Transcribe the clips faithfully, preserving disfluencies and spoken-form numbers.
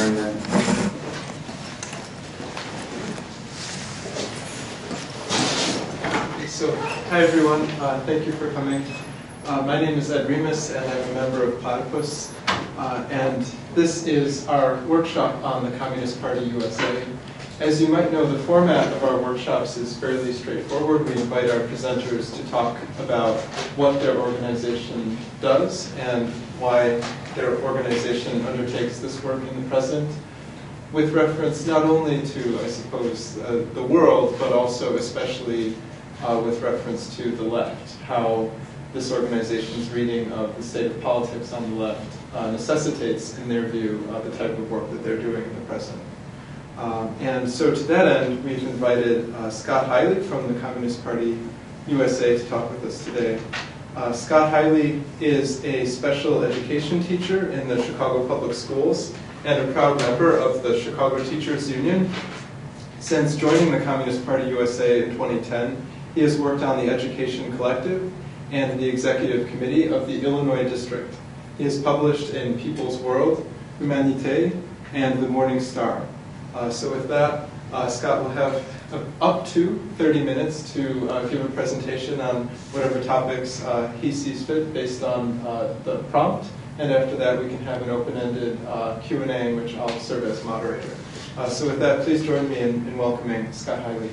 starting then. So, hi everyone, uh, thank you for coming. Uh, my name is Ed Remus and I'm a member of Platypus. Uh, and this is our workshop on the Communist Party U S A. As you might know, the format of our workshops is fairly straightforward. We invite our presenters to talk about what their organization does and why their organization undertakes this work in the present, with reference not only to, I suppose, uh, the world, but also especially uh, with reference to the left, how this organization's reading of the state of politics on the left uh, necessitates, in their view, uh, the type of work that they're doing in the present. Um, and so to that end, we've invited uh, Scott Hiley from the Communist Party U S A to talk with us today. Uh, Scott Hiley is a special education teacher in the Chicago Public Schools and a proud member of the Chicago Teachers Union. Since joining the Communist Party U S A in twenty ten, he has worked on the Education Collective and the Executive Committee of the Illinois District. He has published in People's World, Humanité, and The Morning Star. Uh, so with that, uh, Scott will have uh, up to thirty minutes to uh, give a presentation on whatever topics uh, he sees fit based on uh, the prompt. And after that, we can have an open-ended uh, Q and A in which I'll serve as moderator. Uh, so with that, please join me in, in welcoming Scott Hiley.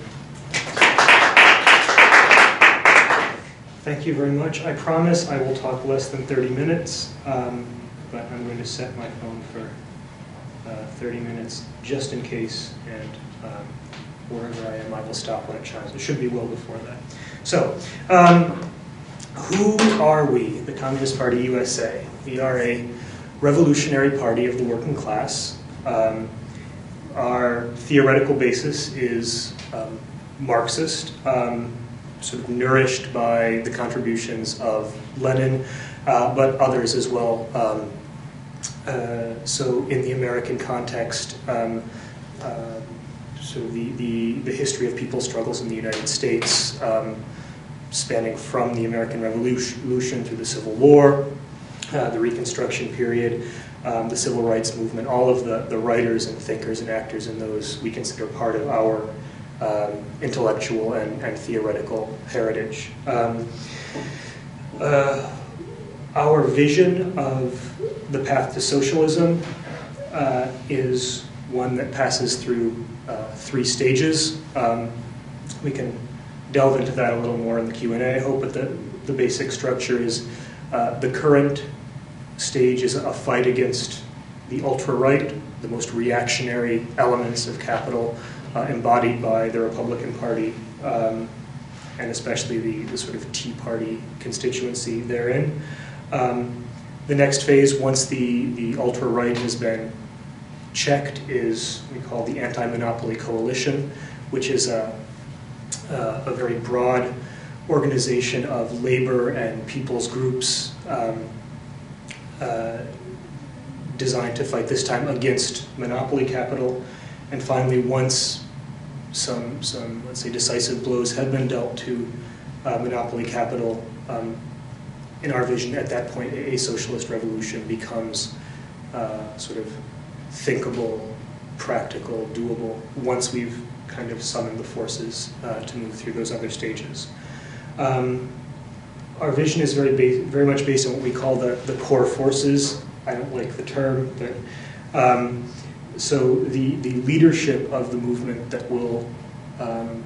Thank you very much. I promise I will talk less than thirty minutes, um, but I'm going to set my phone for uh, thirty minutes just in case, and um, wherever I am, I will stop when it chimes. It should be well before that. So, um, who are we, the Communist Party U S A? We are a revolutionary party of the working class. Um, our theoretical basis is um, Marxist. Um, sort of nourished by the contributions of Lenin, uh, but others as well. Um, uh, so in the American context, um, uh, so the, the, the history of people's struggles in the United States, um, spanning from the American Revolution through the Civil War, uh, the Reconstruction period, um, the Civil Rights Movement, all of the, the writers and thinkers and actors in those we consider part of our Um, intellectual and, and theoretical heritage. Um, uh, our vision of the path to socialism uh, is one that passes through uh, three stages. Um, we can delve into that a little more in the Q and A, I hope, but the, the basic structure is uh, the current stage is a fight against the ultra-right, the most reactionary elements of capital, Uh, embodied by the Republican Party, um, and especially the, the sort of Tea Party constituency therein. Um, the next phase, once the, the ultra-right has been checked, is we call the Anti-Monopoly Coalition, which is a, a, a very broad organization of labor and people's groups um, uh, designed to fight this time against monopoly capital. And finally, once some, some, let's say, decisive blows have been dealt to uh, monopoly capital, um, in our vision, at that point, a, a socialist revolution becomes uh, sort of thinkable, practical, doable, once we've kind of summoned the forces uh, to move through those other stages. Um, our vision is very, very much based on what we call the, the core forces. I don't like the term, but um, So the, the leadership of the movement that will um,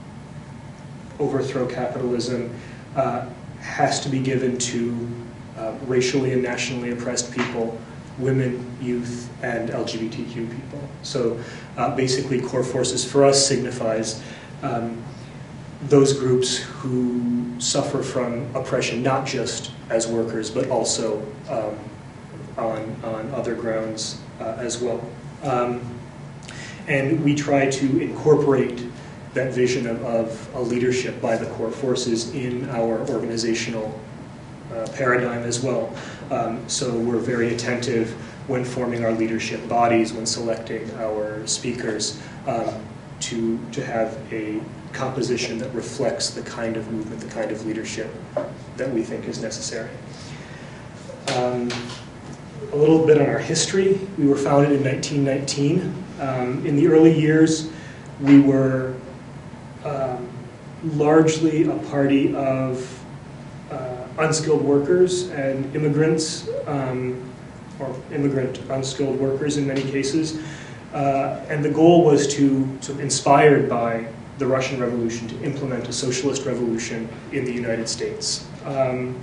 overthrow capitalism uh, has to be given to uh, racially and nationally oppressed people, women, youth, and L G B T Q people. So uh, basically core forces for us signifies um, those groups who suffer from oppression, not just as workers, but also um, on, on other grounds uh, as well. Um, and we try to incorporate that vision of, of a leadership by the core forces in our organizational uh, paradigm as well. Um, so we're very attentive when forming our leadership bodies, when selecting our speakers, um, to, to have a composition that reflects the kind of movement, the kind of leadership that we think is necessary. Um, a little bit on our history. We were founded in nineteen nineteen. Um, in the early years, we were um, largely a party of uh, unskilled workers and immigrants, um, or immigrant unskilled workers in many cases. Uh, and the goal was to, sort of inspired by the Russian Revolution, to implement a socialist revolution in the United States. Um,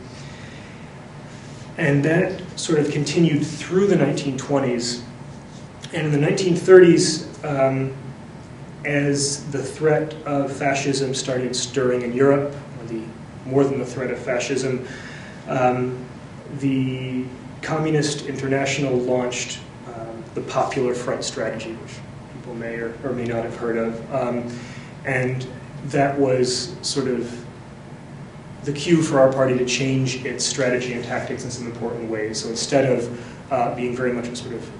and that sort of continued through the nineteen twenties. And in the nineteen thirties, um, as the threat of fascism started stirring in Europe, or the, more than the threat of fascism, um, the Communist International launched um, the Popular Front strategy, which people may or, or may not have heard of. Um, and that was sort of the cue for our party to change its strategy and tactics in some important ways. So instead of uh, being very much a sort of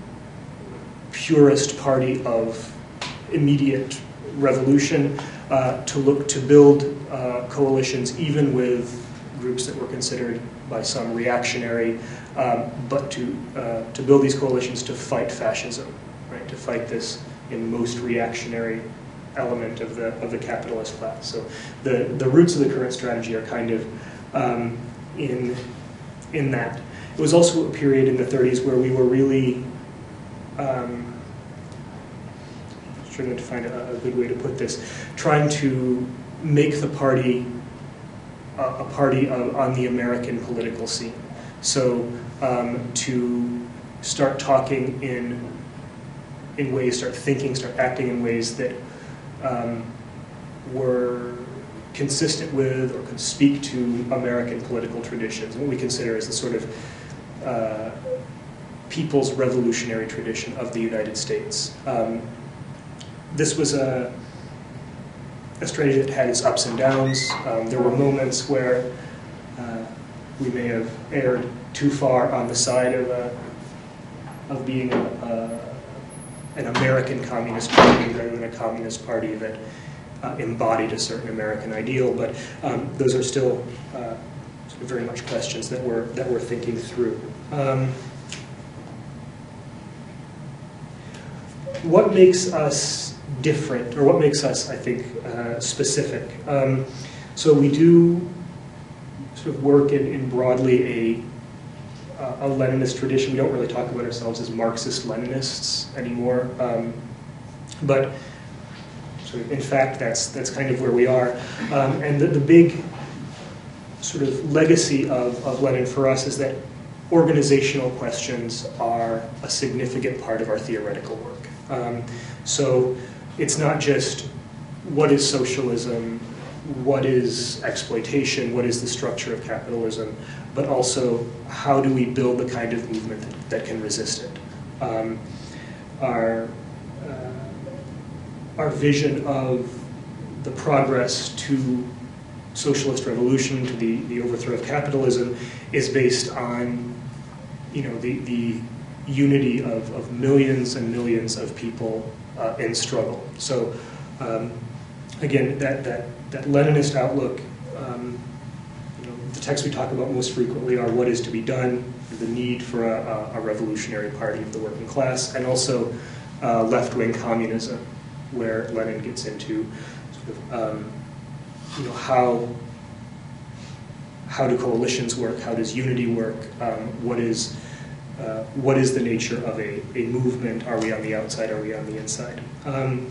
purist party of immediate revolution, uh, to look to build uh, coalitions even with groups that were considered by some reactionary, um, but to, uh, to build these coalitions to fight fascism, right? To fight this in most reactionary element of the, of the capitalist class. So the, the roots of the current strategy are kind of um, in, in that. It was also a period in the thirties where we were really Um, trying to find a, a good way to put this, trying to make the party a, a party of, on the American political scene. So um, to start talking in in ways, start thinking, start acting in ways that um, were consistent with or could speak to American political traditions, what we consider as the sort of uh, people's revolutionary tradition of the United States. Um, this was a, a strategy that had its ups and downs. Um, there were moments where uh, we may have erred too far on the side of, a, of being a, a, an American Communist Party rather than a Communist Party that uh, embodied a certain American ideal, but um, those are still uh, sort of very much questions that we're, that we're thinking through. Um, What makes us different, or what makes us, I think, uh, specific? Um, so we do sort of work in, in broadly a, a Leninist tradition. We don't really talk about ourselves as Marxist-Leninists anymore, um, but sort of, in fact, that's that's kind of where we are. Um, and the, the big sort of legacy of, of Lenin for us is that organizational questions are a significant part of our theoretical work. Um, so it's not just what is socialism, what is exploitation, what is the structure of capitalism, but also how do we build the kind of movement that, that can resist it. Um, our, uh, our vision of the progress to socialist revolution, to the, the overthrow of capitalism, is based on, you know, the, the unity of, of millions and millions of people uh, in struggle. So um, again, that, that, that Leninist outlook, um, you know, the texts we talk about most frequently are what is to be done, the need for a, a revolutionary party of the working class, and also uh, left-wing communism, where Lenin gets into sort of, um, you know, how, how do coalitions work, how does unity work, um, what is Uh, what is the nature of a, a movement? Are we on the outside? Are we on the inside? Um,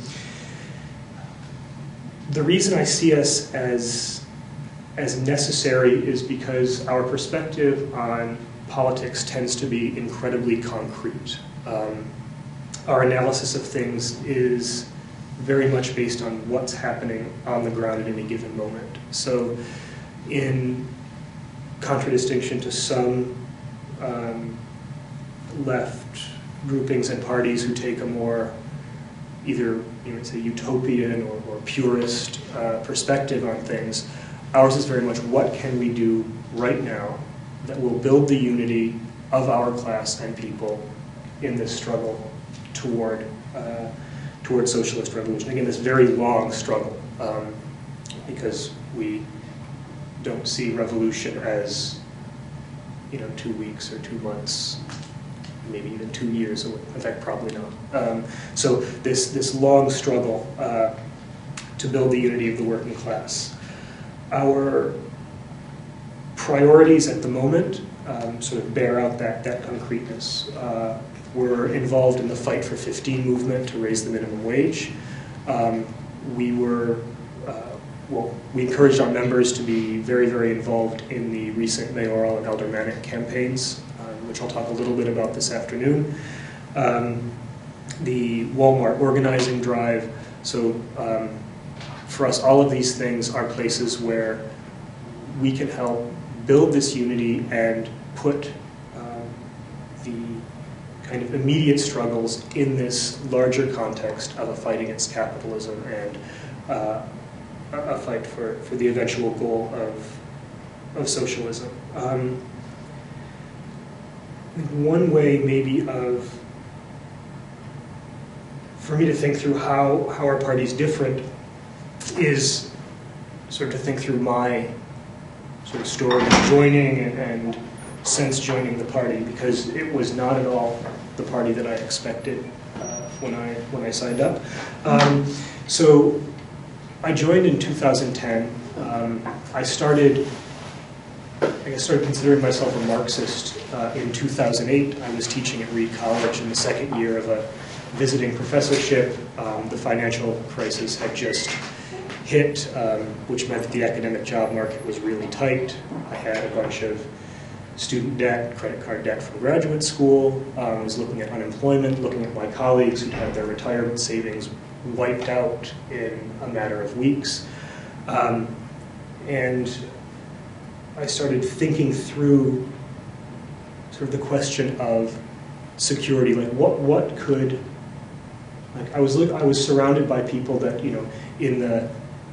the reason I see us as, as necessary is because our perspective on politics tends to be incredibly concrete. Um, our analysis of things is very much based on what's happening on the ground at any given moment. So in contradistinction to some um, left groupings and parties who take a more either, you know, say utopian or, or purist uh, perspective on things, ours is very much what can we do right now that will build the unity of our class and people in this struggle toward uh, toward socialist revolution. Again, this very long struggle, um, because we don't see revolution as, you know, two weeks or two months maybe even two years, or in fact, probably not. Um, so this, this long struggle uh, to build the unity of the working class. Our priorities at the moment um, sort of bear out that, that concreteness. Uh, we're involved in the Fight for fifteen movement to raise the minimum wage. Um, we were, uh, well, we encouraged our members to be very, very involved in the recent mayoral and aldermanic campaigns, um, which I'll talk a little bit about this afternoon. Um, the Walmart organizing drive, so um, for us, all of these things are places where we can help build this unity and put um, the kind of immediate struggles in this larger context of a fight against capitalism and uh, a fight for, for the eventual goal of, of socialism. Um, one way maybe of, for me to think through how, how our party's different is sort of to think through my sort of story of joining and, and since joining the party, because it was not at all the party that I expected uh, when I when I signed up. Um, so I joined in two thousand ten. Um, I started, I guess, started considering myself a Marxist uh, in two thousand eight. I was teaching at Reed College in the second year of a visiting professorship. Um, the financial crisis had just hit, um, which meant that the academic job market was really tight. I had a bunch of student debt, credit card debt from graduate school. Um, I was looking at unemployment, looking at my colleagues who'd had their retirement savings wiped out in a matter of weeks. Um, and I started thinking through sort of the question of security, like what, what could, like I was, I was surrounded by people that, you know, in the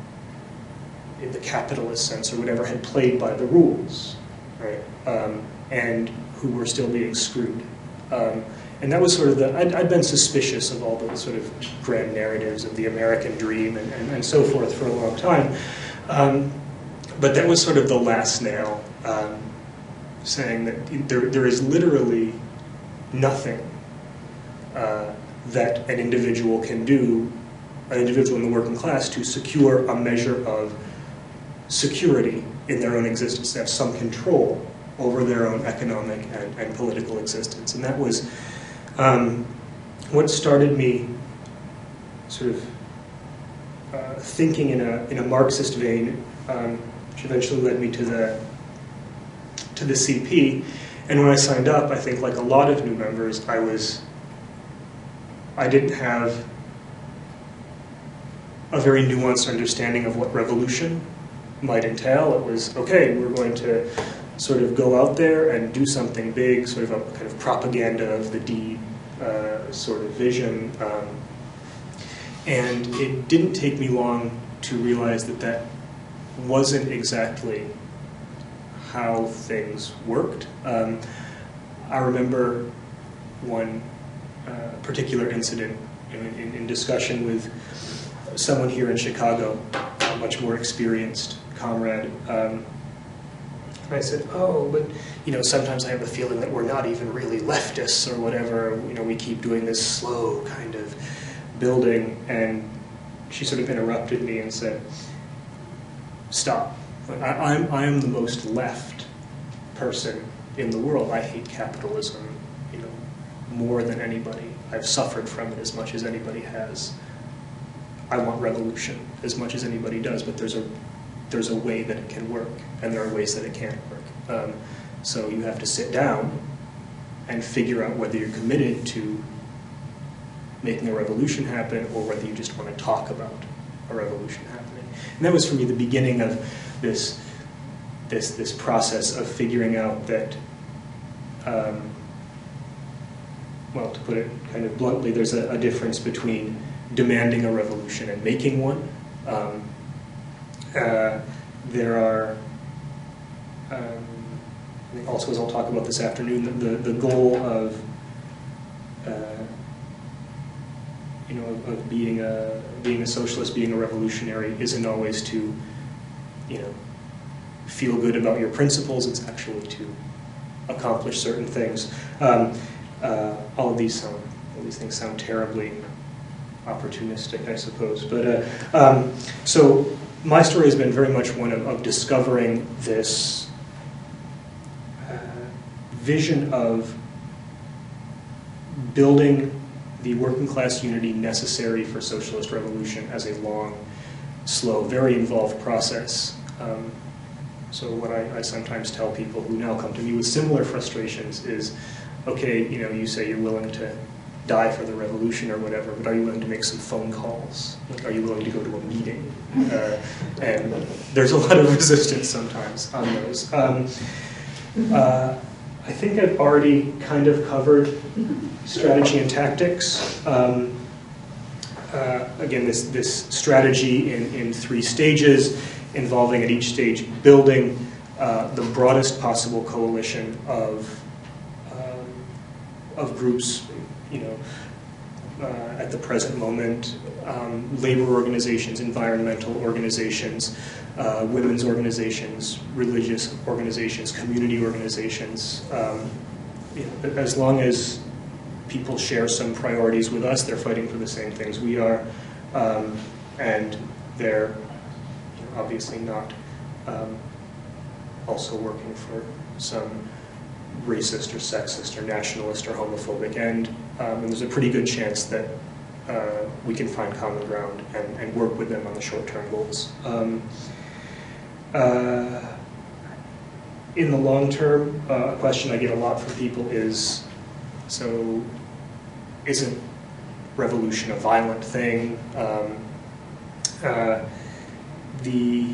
in the capitalist sense or whatever, had played by the rules, right? Um, and who were still being screwed. Um, and that was sort of the, I'd, I'd been suspicious of all the sort of grand narratives of the American dream and, and, and so forth for a long time. Um, but that was sort of the last nail, um, saying that there, there is literally nothing uh, that an individual can do, an individual in the working class, to secure a measure of security in their own existence, to have some control over their own economic and, and political existence. And that was um, what started me sort of uh, thinking in a, in a Marxist vein, um, which eventually led me to the, to the C P. And when I signed up, I think like a lot of new members, I was, I didn't have a very nuanced understanding of what revolution might entail. It was, okay, we're going to sort of go out there and do something big, sort of a kind of propaganda of the deed uh, sort of vision. Um, and it didn't take me long to realize that that wasn't exactly how things worked. Um, I remember one uh, particular incident in, in, in discussion with someone here in Chicago, a much more experienced comrade. Um, I said, oh, but you know, sometimes I have the feeling that we're not even really leftists or whatever. You know, we keep doing this slow kind of building. And she sort of interrupted me and said, stop. I, I'm, I am the most left person in the world. I hate capitalism, you know, more than anybody. I've suffered from it as much as anybody has. I want revolution as much as anybody does, but there's a there's a way that it can work, and there are ways that it can't work. Um, so you have to sit down and figure out whether you're committed to making a revolution happen or whether you just want to talk about a revolution happening. And that was for me the beginning of this this this process of figuring out that, um, well, to put it kind of bluntly, there's a, a difference between demanding a revolution and making one. Um, uh, there are, um, I think also as I'll talk about this afternoon, the, the, the goal of, uh, you know, of, of being a being a socialist, being a revolutionary, isn't always to, you know, feel good about your principles. It's actually to accomplish certain things. Um, uh, all of these sound, all these things sound terribly opportunistic, I suppose. But uh, um, so my story has been very much one of, of discovering this uh, vision of building the working class unity necessary for socialist revolution as a long, slow, very involved process. Um, so what I, I sometimes tell people who now come to me with similar frustrations is, okay, you know, you say you're willing to die for the revolution or whatever, but are you willing to make some phone calls? Like, are you willing to go to a meeting? Uh, and there's a lot of resistance sometimes on those. Um, uh, I think I've already kind of covered strategy and tactics. Um, uh, again, this, this strategy in, in three stages, involving at each stage building uh, the broadest possible coalition of, um, of groups, you know, uh, at the present moment, um, labor organizations, environmental organizations, uh, women's organizations, religious organizations, community organizations. Um, you know, as long as people share some priorities with us, they're fighting for the same things we are, um, and they're you know, obviously not um, also working for some racist or sexist or nationalist or homophobic end. Um, and there's a pretty good chance that uh, we can find common ground and, and work with them on the short-term goals. Um, uh, in the long term, uh, a question I get a lot from people is, so isn't revolution a violent thing? Um, uh, the,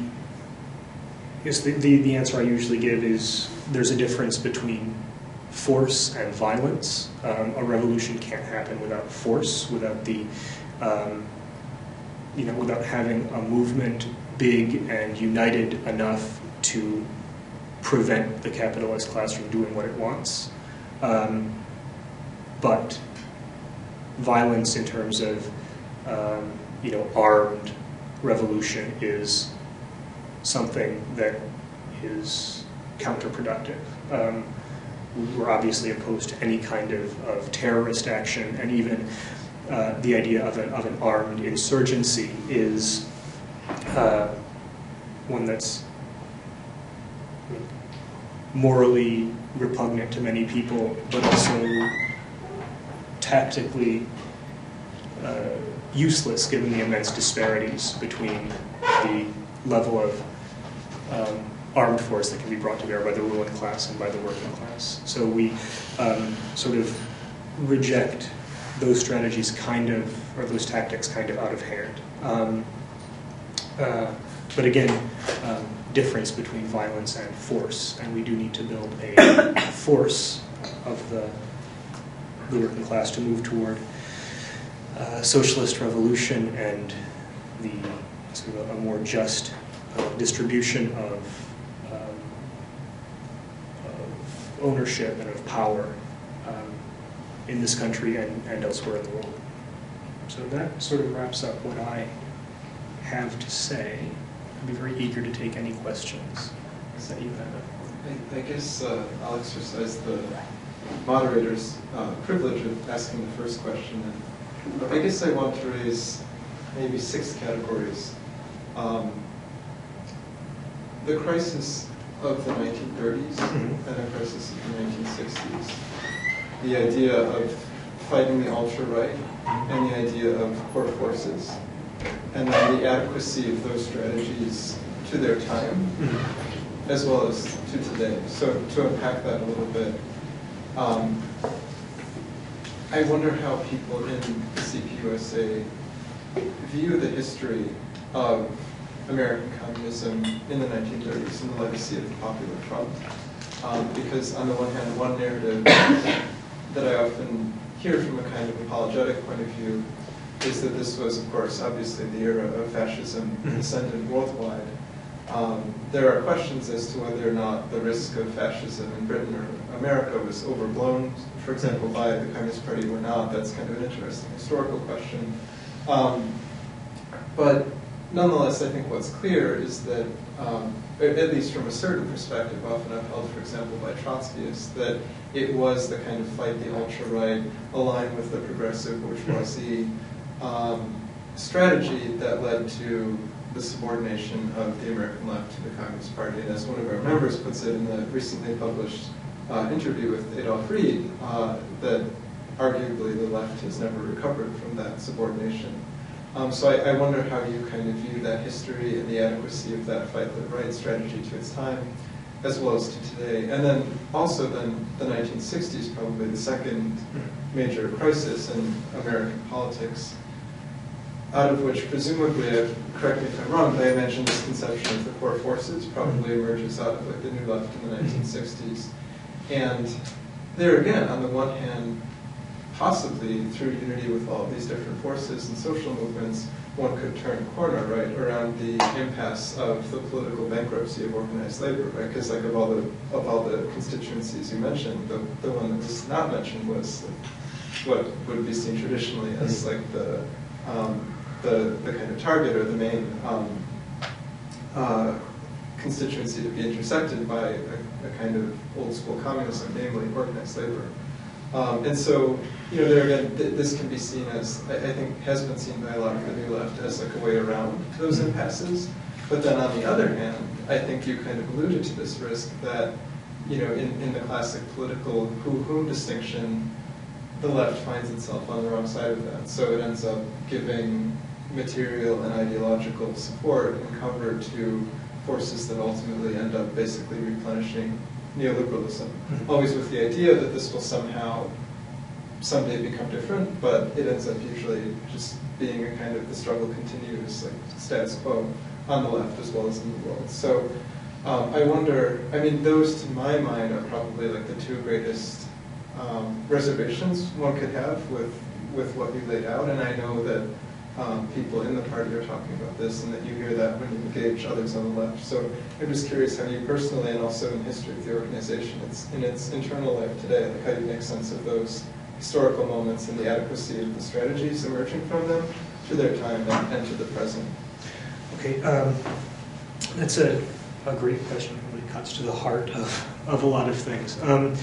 is the, the, the answer I usually give is there's a difference between force and violence. Um, a revolution can't happen without force, without the, um, you know, without having a movement big and united enough to prevent the capitalist class from doing what it wants. Um, but violence in terms of, um, you know, armed revolution is something that is counterproductive. Um, we're obviously opposed to any kind of, of terrorist action, and even uh, the idea of an, of an armed insurgency is uh, one that's morally repugnant to many people, but also tactically uh, useless given the immense disparities between the level of um, armed force that can be brought to bear by the ruling class and by the working class. So we um, sort of reject those strategies kind of, or those tactics kind of out of hand. Um, uh, but again, um, difference between violence and force, and we do need to build a force of the, the working class to move toward uh, socialist revolution and the sort of a more just uh, distribution of, um, of ownership and of power um, in this country and, and elsewhere in the world. So that sort of wraps up what I have to say. I'd be very eager to take any questions that you have. I, I guess uh, I'll exercise the moderator's uh, privilege of asking the first question. And I guess I want to raise maybe six categories. Um, the crisis of the nineteen thirties mm-hmm. and the crisis of the nineteen sixties. The idea of fighting the ultra-right and the idea of core forces. And then the adequacy of those strategies to their time, mm-hmm. as well as to today. So to unpack that a little bit, um, I wonder how people in C P U S A view the history of American communism in the nineteen thirties and the legacy of the Popular Front. Um, because on the one hand, one narrative that I often hear from a kind of apologetic point of view is that this was, of course, obviously the era of fascism ascendant worldwide. Um, there are questions as to whether or not the risk of fascism in Britain or America was overblown, for example, by the Communist Party or not. That's kind of an interesting historical question. Um, but nonetheless, I think what's clear is that, um, at least from a certain perspective, often upheld, for example, by Trotskyists, that it was the kind of fight the ultra-right, aligned with the progressive bourgeoisie um, strategy that led to the subordination of the American left to the Communist Party. And as one of our members puts it in the recently published uh, interview with Adolf Reed, uh, that arguably the left has never recovered from that subordination. Um, so I, I wonder how you kind of view that history and the adequacy of that fight the right strategy to its time, as well as to today. And then also then the nineteen sixties, probably the second major crisis in American politics, out of which presumably, correct me if I'm wrong, but I mentioned this conception of the core forces probably emerges out of like the New Left in the nineteen sixties. And there again, on the one hand, possibly through unity with all of these different forces and social movements, one could turn a corner, right, around the impasse of the political bankruptcy of organized labor, right? Because like of all the of all the constituencies you mentioned, the the one that was not mentioned was what would be seen traditionally as like the um, the the kind of target or the main um, uh, constituency to be intersected by a, a kind of old school communism, namely organized labor. Um, and so, you know, there again, th this can be seen as, I, I think, has been seen by a lot of the New Left as like a way around those impasses. But then on the other hand, I think you kind of alluded to this risk that, you know, in, in the classic political who-whom distinction, the left finds itself on the wrong side of that. So it ends up giving material and ideological support and cover to forces that ultimately end up basically replenishing neoliberalism, mm-hmm. always with the idea that this will somehow someday become different, but it ends up usually just being a kind of the struggle continues, like status quo on the left as well as in the world. So um, I wonder, I mean, those to my mind are probably like the two greatest um, reservations one could have with, with what you laid out, and I know that Um, people in the party are talking about this, and that you hear that when you engage others on the left. So I'm just curious how you personally, and also in the history of the organization, it's in its internal life today, like how you make sense of those historical moments and the adequacy of the strategies emerging from them to their time and, and to the present. Okay, um, that's a, a great question. It really cuts to the heart of, of a lot of things. Um,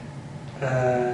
uh,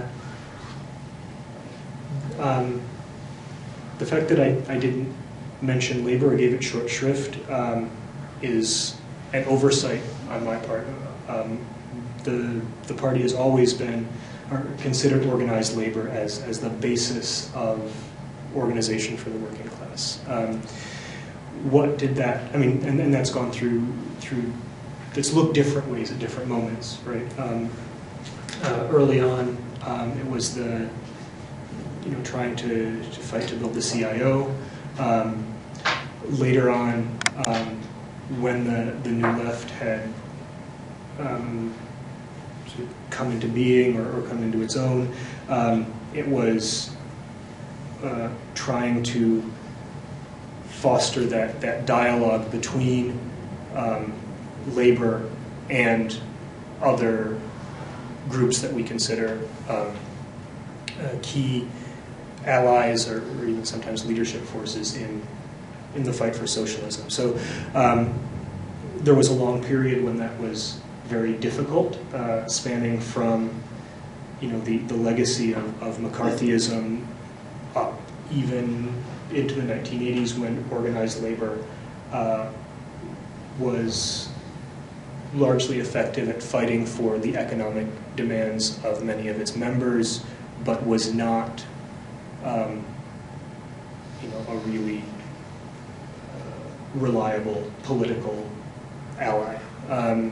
um, The fact that I, I didn't mention labor or gave it short shrift um, is an oversight on my part. Um, the, the party has always been or considered organized labor as, as the basis of organization for the working class. Um, what did that, I mean, and, and that's gone through, through, it's looked different ways at different moments, right? Um, uh, early on, um, it was the you know, trying to, to fight to build the C I O. Um, later on, um, when the, the New Left had um, sort of come into being or, or come into its own, um, it was uh, trying to foster that, that dialogue between um, labor and other groups that we consider um, uh, key allies or, or even sometimes leadership forces in in the fight for socialism. So um, there was a long period when that was very difficult, uh, spanning from you know the, the legacy of, of McCarthyism up even into the nineteen eighties when organized labor uh, was largely effective at fighting for the economic demands of many of its members, but was not Um, you know, a really uh, reliable political ally. Um,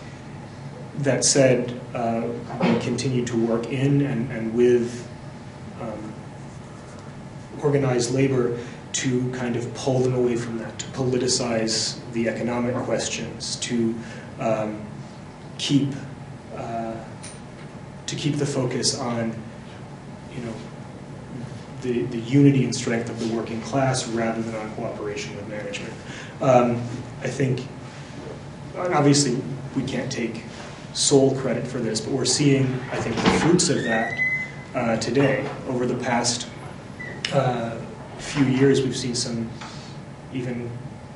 that said, uh, we continue to work in and, and with um, organized labor to kind of pull them away from that, to politicize the economic questions, to um, keep uh, to keep the focus on, you know, The, the unity and strength of the working class rather than on cooperation with management. Um, I think, obviously, we can't take sole credit for this, but we're seeing, I think, the fruits of that uh, today. Over the past uh, few years, we've seen some even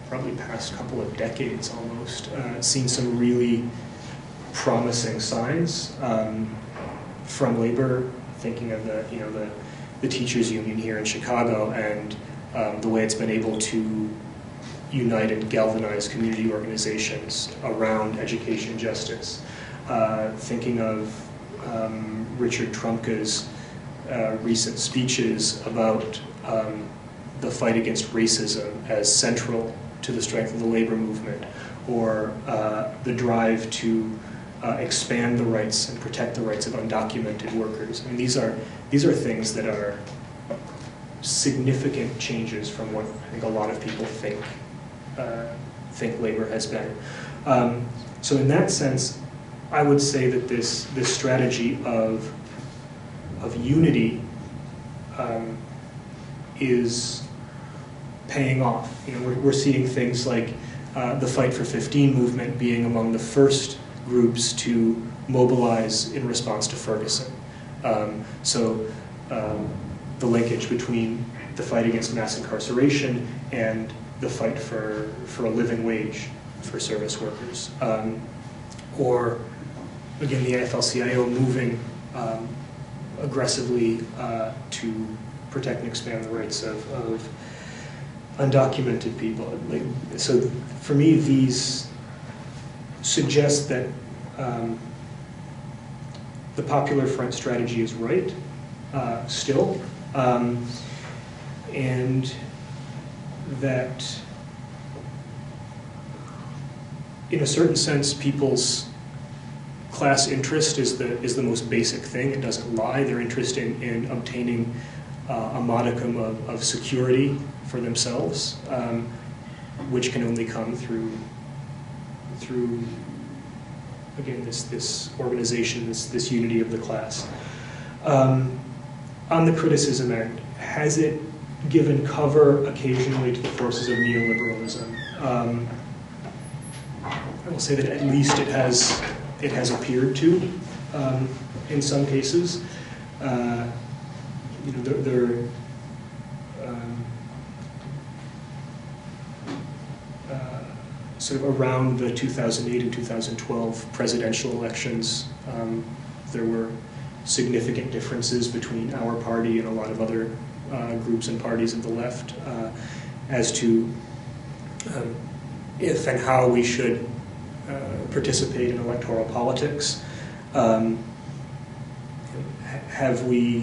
probably past couple of decades almost, uh, seen some really promising signs um, from labor, thinking of the, you know, the, the teachers union here in Chicago and um, the way it's been able to unite and galvanize community organizations around education justice. Uh, thinking of um, Richard Trumka's uh, recent speeches about um, the fight against racism as central to the strength of the labor movement, or uh, the drive to uh, expand the rights and protect the rights of undocumented workers. I mean, these are these are things that are significant changes from what I think a lot of people think uh, think labor has been. Um, so in that sense, I would say that this this strategy of of unity um, is paying off. You know, we're, we're seeing things like uh, the Fight for fifteen movement being among the first groups to mobilize in response to Ferguson. Um, so um, the linkage between the fight against mass incarceration and the fight for, for a living wage for service workers. Um, or, again, the A F L C I O moving um, aggressively uh, to protect and expand the rights of, of undocumented people. Like, so for me, these suggest that um, the Popular Front strategy is right, uh, still, um, and that in a certain sense, people's class interest is the is the most basic thing. It doesn't lie. Their interest in, in obtaining uh, a modicum of, of security for themselves, um, which can only come through through again this this organization, this this unity of the class. Um, on the criticism end, has it given cover occasionally to the forces of neoliberalism? Um, I will say that at least it has it has appeared to, um, in some cases. Uh, you know, there, there um, uh, sort of around the two thousand eight and two thousand twelve presidential elections, um, there were significant differences between our party and a lot of other uh, groups and parties of the left uh, as to um, if and how we should Uh, participate in electoral politics. Um, have we,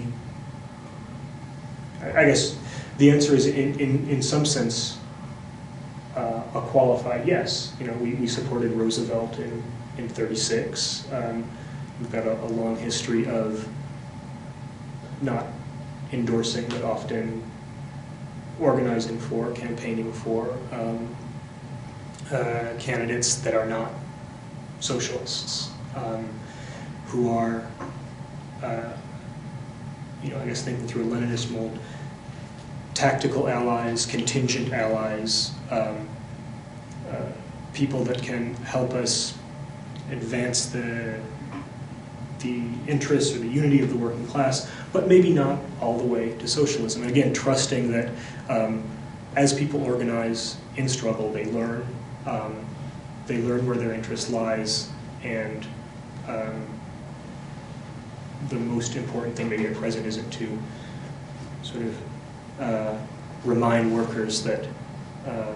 I guess the answer is in, in, in some sense uh, a qualified yes. You know, we, we supported Roosevelt in, in thirty-six. Um, we've got a, a long history of not endorsing, but often organizing for, campaigning for um, Uh, candidates that are not socialists, um, who are, uh, you know, I guess thinking through a Leninist mold, tactical allies, contingent allies, um, uh, people that can help us advance the the interests or the unity of the working class, but maybe not all the way to socialism. And again, trusting that um, as people organize in struggle, they learn. Um, they learn where their interest lies, and um, the most important thing maybe at present isn't to sort of uh, remind workers that uh,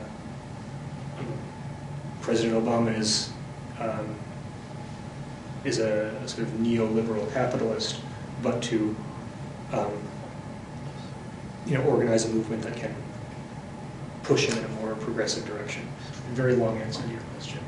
President Obama is um, is a, a sort of neoliberal capitalist, but to um, you know, organize a movement that can push him in a more progressive direction. Very long answer to your question.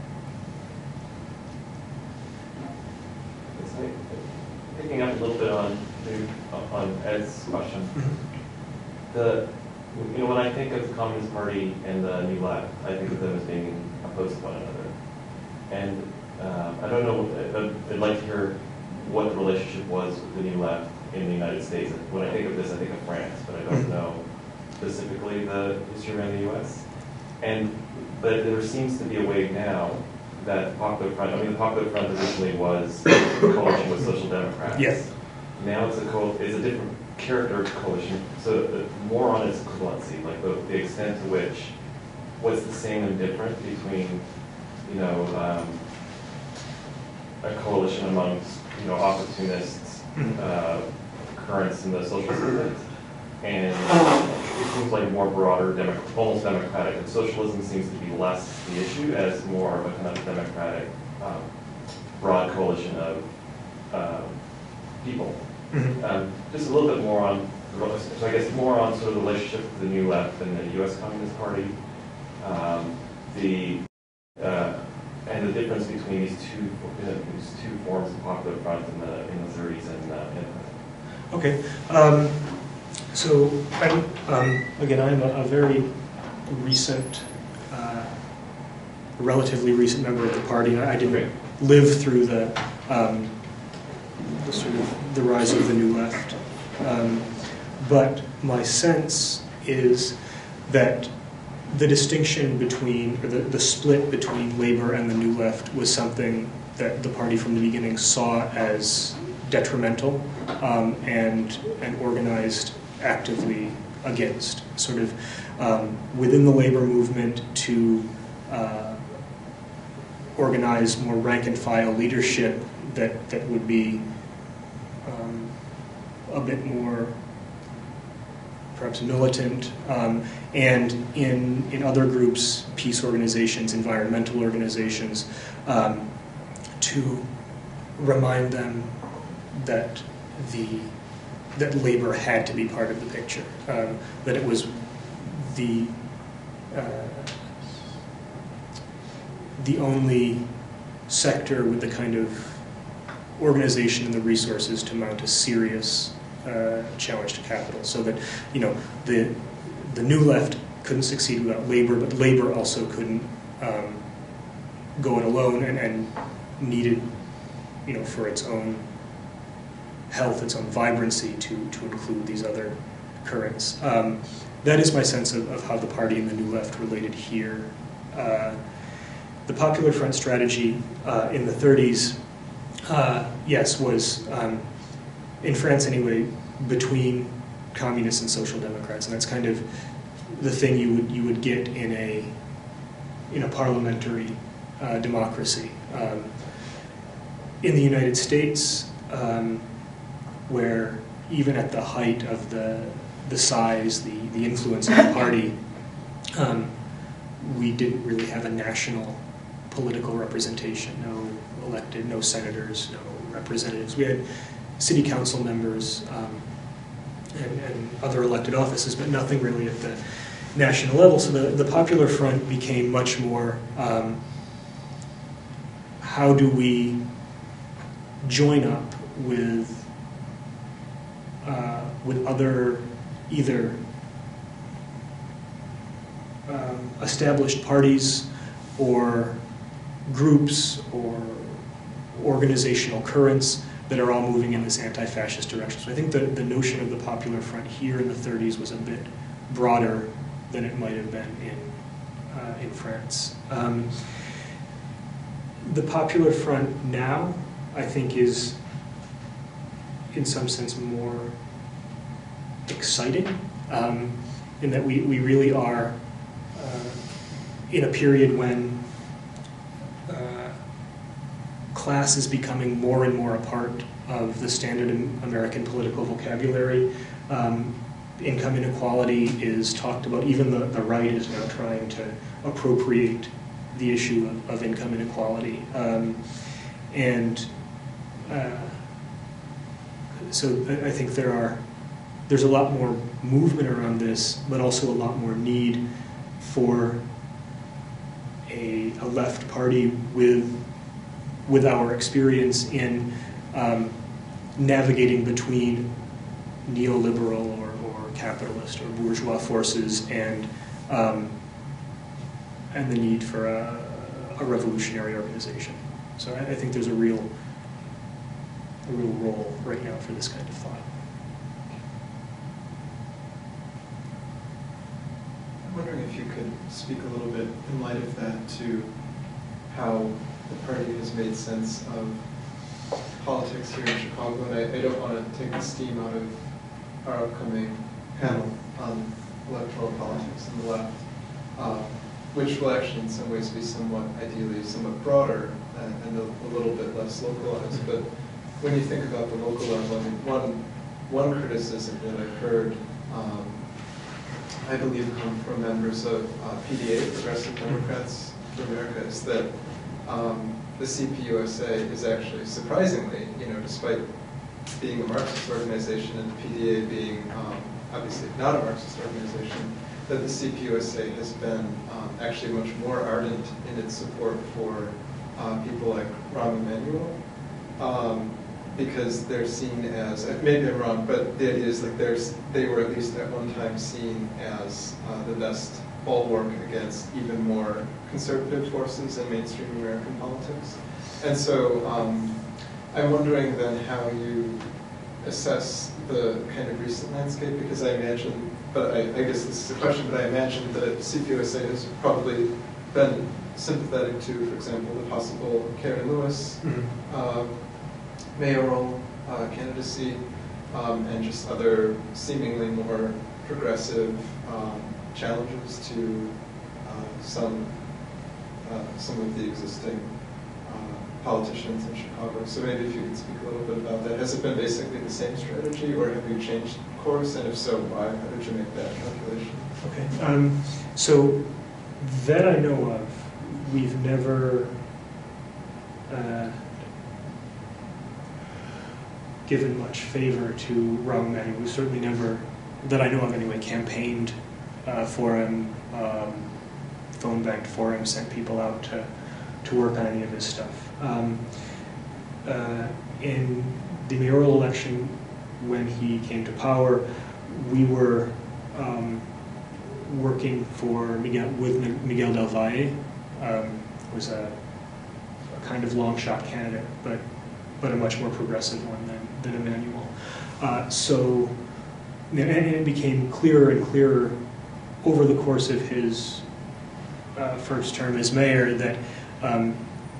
Picking up a little bit on on Ed's question, the you know when I think of the Communist Party and the New Left, I think of them as being opposed to one another, and uh, I don't know. I'd like to hear what the relationship was with the New Left in the United States. When I think of this, I think of France, but I don't know specifically the history around the U S And but there seems to be a wave now that Popular Front, I mean the Popular Front originally was a coalition with Social Democrats. Yes. Now it's a co it's a different character coalition, so uh, more on its equivalency, like the, the extent to which what's the same and different between, you know, um, a coalition amongst, you know, opportunists, uh, currents in the social movement, and it seems like more broader, demo almost democratic, and socialism seems to be less the issue as more of a kind of democratic, um, broad coalition of um, people. Mm-hmm. Um, just a little bit more on, so I guess more on sort of the relationship with the New Left and the U S Communist Party, um, the uh, and the difference between these two uh, these two forms of Popular Front in the in the thirties and uh, in Okay. Um, so I'm um, again, I'm a, a very recent, uh, relatively recent member of the party. I didn't Okay. live through the, um, the sort of the rise of the New Left, um, but my sense is that the distinction between, or the, the split between Labor and the New Left was something that the party from the beginning saw as detrimental um, and, and organized actively against. Sort of um, within the labor movement to uh, organize more rank and file leadership that, that would be um, a bit more perhaps militant, um, and in, in other groups, peace organizations, environmental organizations, um, to remind them that the that labor had to be part of the picture, um, that it was the uh, the only sector with the kind of organization and the resources to mount a serious uh, challenge to capital. So that, you know, the the New Left couldn't succeed without labor, but labor also couldn't um, go it alone, and, and needed, you know, for its own health, its own vibrancy, to to include these other currents. Um, that is my sense of, of how the party and the New Left related here. Uh, the Popular Front strategy uh, in the thirties, uh, yes, was, um, in France anyway, between communists and social democrats, and that's kind of the thing you would you would get in a in a parliamentary uh, democracy. Um, in the United States, um, where even at the height of the the size, the the influence of the party, um, we didn't really have a national political representation. No elected, no senators, no representatives. We had city council members um, and, and other elected offices, but nothing really at the national level. So the, the Popular Front became much more, um, how do we join up with uh, with other either um, established parties or groups or organizational currents that are all moving in this anti-fascist direction. So I think the, the notion of the Popular Front here in the thirties was a bit broader than it might have been in, uh, in France. Um, the Popular Front now, I think, is in some sense more exciting, um, in that we, we really are uh, in a period when uh, class is becoming more and more a part of the standard American political vocabulary. Um, income inequality is talked about. Even the, the right is now trying to appropriate the issue of, of income inequality. Um, and uh, so I think there are there's a lot more movement around this, but also a lot more need for a, a left party with with our experience in um, navigating between neoliberal or, or capitalist or bourgeois forces and um, and the need for a, a revolutionary organization. So I, I think there's a real a real role right now for this kind of thought. I'm wondering if you could speak a little bit in light of that to how the party has made sense of politics here in Chicago, and I, I don't want to take the steam out of our upcoming panel on electoral politics on the left. Uh, which will actually in some ways be somewhat, ideally, somewhat broader and, and a, a little bit less localized. But when you think about the local level, I mean, one, one criticism that I've heard, um, I believe come from members of uh, P D A, Progressive Democrats for America, is that um, the C P U S A is actually surprisingly, you know, despite being a Marxist organization and the P D A being um, obviously not a Marxist organization, that the C P U S A has been um, actually much more ardent in its support for uh, people like Rahm Emanuel, um, because they're seen as, maybe I'm wrong, but the idea is like there's, they were at least at one time seen as uh, the best bulwark against even more conservative forces in mainstream American politics. And so um, I'm wondering then how you assess the kind of recent landscape, because I imagine, but I, I guess this is a question, but I imagine that C P U S A has probably been sympathetic to, for example, the possible Karen Lewis mm-hmm. uh, mayoral uh, candidacy, um, and just other seemingly more progressive um, challenges to uh, some uh, some of the existing uh, politicians in Chicago. So maybe if you could speak a little bit about that. Has it been basically the same strategy, or have you changed course? And if so, why? How did you make that calculation? Okay. Um, so that I know of, we've never uh, given much favor to Rahm Emanuel. We certainly never, that I know of anyway, campaigned uh, for him, um, phone banked for him, sent people out to, to work on any of his stuff. Um, uh, in the mayoral election, when he came to power, we were um, working for Miguel, with Miguel del Valle, um, was a, a kind of long shot candidate, but but a much more progressive one than, than Emanuel. Uh, so, and it became clearer and clearer over the course of his uh, first term as mayor that um,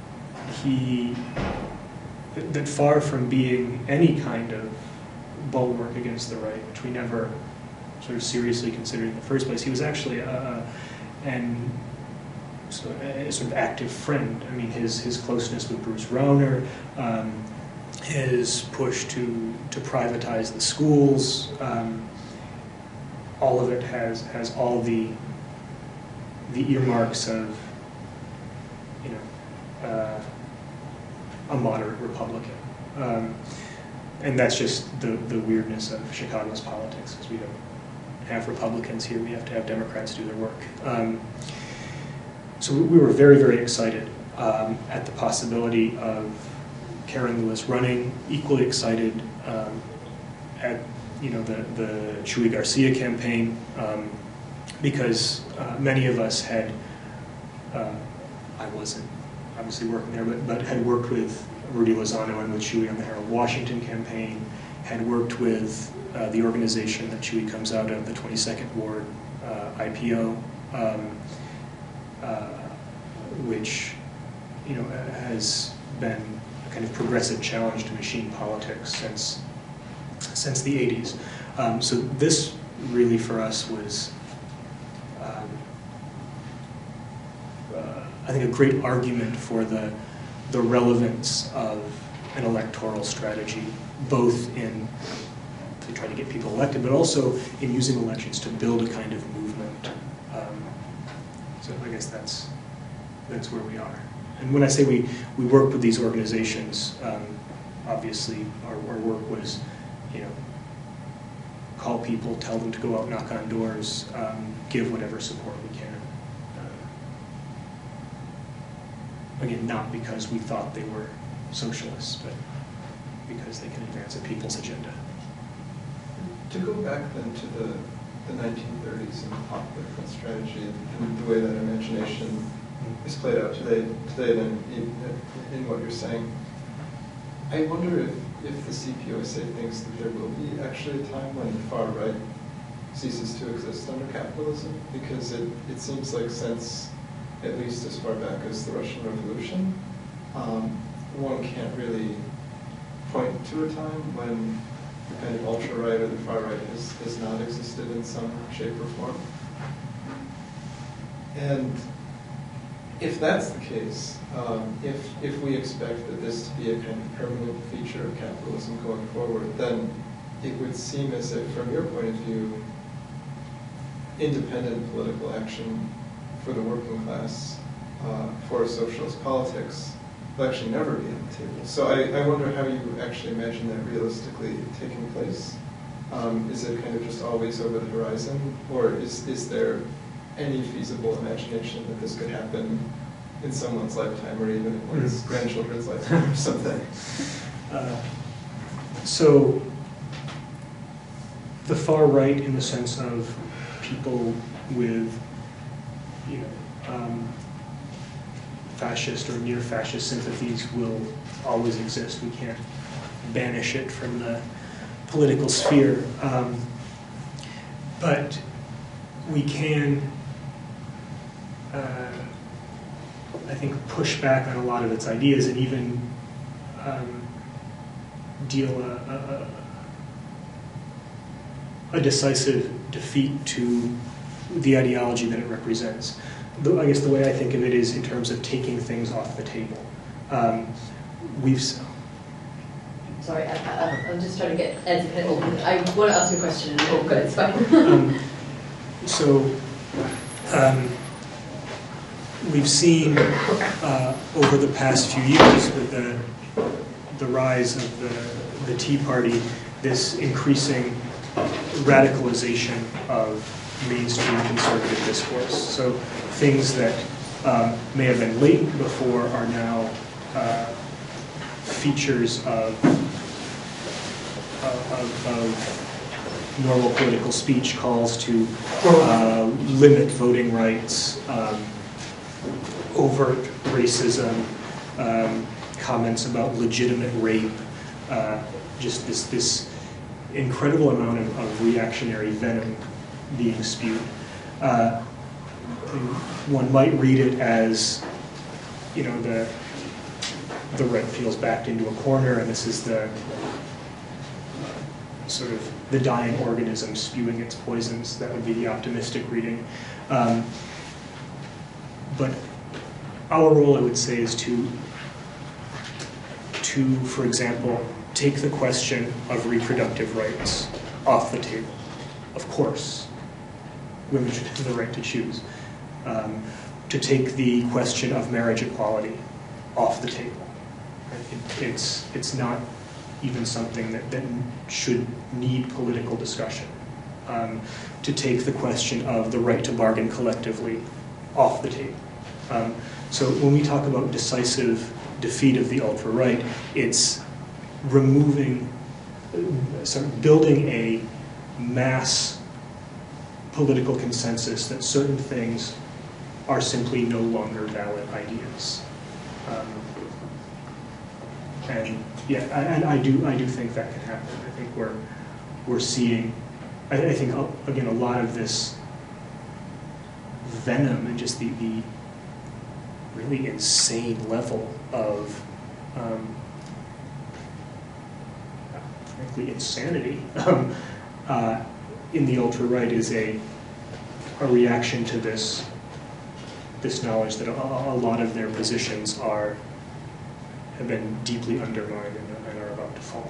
he, that far from being any kind of bulwark against the right, which we never sort of seriously considered in the first place, he was actually a, a, an, so a sort of active friend. I mean, his, his closeness with Bruce Rauner, um, his push to, to privatize the schools, um, all of it has, has all the, the earmarks of, you know, uh, a moderate Republican. Um, and that's just the, the weirdness of Chicago's politics, because we don't have Republicans here, we have to have Democrats do their work. Um, so we were very, very excited um, at the possibility of Karen Lewis running, equally excited um, at you know the, the Chuy Garcia campaign, um, because uh, many of us had, uh, I wasn't obviously working there, but, but had worked with Rudy Lozano and with Chuy on the Harold Washington campaign, had worked with uh, the organization that Chuy comes out of, the twenty-second Ward uh, I P O, um, uh, which you know has been a kind of progressive challenge to machine politics since since the eighties. Um, so this really for us was, um, uh, I think, a great argument for the the relevance of an electoral strategy, both in to try to get people elected, but also in using elections to build a kind of movement. Um, so I guess that's that's where we are. And when I say we, we work with these organizations, um, obviously our, our work was, you know, call people, tell them to go out, knock on doors, um, give whatever support we can. Uh, again, not because we thought they were socialists, but because they can advance a people's agenda. To go back then to the, the nineteen thirties and popular front strategy and, and the way that imagination is played out today, today then in, in what you're saying, I wonder if, if the C P U S A thinks that there will be actually a time when the far right ceases to exist under capitalism, because it, it seems like since at least as far back as the Russian Revolution, um, one can't really point to a time when the kind of ultra-right or the far-right has, has not existed in some shape or form. And if that's the case, um, if, if we expect that this to be a kind of permanent feature of capitalism going forward, then it would seem as if, from your point of view, independent political action for the working class, uh, for socialist politics, will actually never be on the table. So I, I wonder how you actually imagine that realistically taking place. Um, is it kind of just always over the horizon, or is, is there any feasible imagination that this could happen in someone's lifetime, or even in one's mm. grandchildren's lifetime or something? Uh, so, the far right, in the sense of people with, you know, um, fascist or near-fascist sympathies will always exist. We can't banish it from the political sphere. Um, but we can, uh, I think, push back on a lot of its ideas and even um, deal a, a, a decisive defeat to the ideology that it represents. The, I guess the way I think of it is in terms of taking things off the table. Um, we've. Sorry, I, I, I'm just trying to get Ed's opinion. I want to ask you a question, and oh, good, it's fine. um, so, um, we've seen uh, over the past few years with the the rise of the the Tea Party, this increasing radicalization of mainstream conservative discourse. So things that um, may have been latent before are now uh, features of, of, of normal political speech, calls to uh, limit voting rights, um, overt racism, um, comments about legitimate rape, uh, just this, this incredible amount of, of reactionary venom being spewed. Uh, one might read it as, you know, the the right feels backed into a corner, and this is the sort of the dying organism spewing its poisons. That would be the optimistic reading. Um, but our role, I would say, is to to, for example, take the question of reproductive rights off the table. Of course, women should have the right to choose. Um, to take the question of marriage equality off the table. It, it's, it's not even something that, that should need political discussion. Um, to take the question of the right to bargain collectively off the table. Um, so when we talk about decisive defeat of the ultra-right, it's removing, sort of building a mass political consensus that certain things are simply no longer valid ideas. Um, and yeah, and I do, I do think that can happen. I think we're, we're seeing, I, I think again a lot of this venom and just the, the really insane level of, um, frankly, insanity um, uh, in the ultra-right is a, a reaction to this, this knowledge that a, a lot of their positions are, have been deeply undermined and, and are about to fall.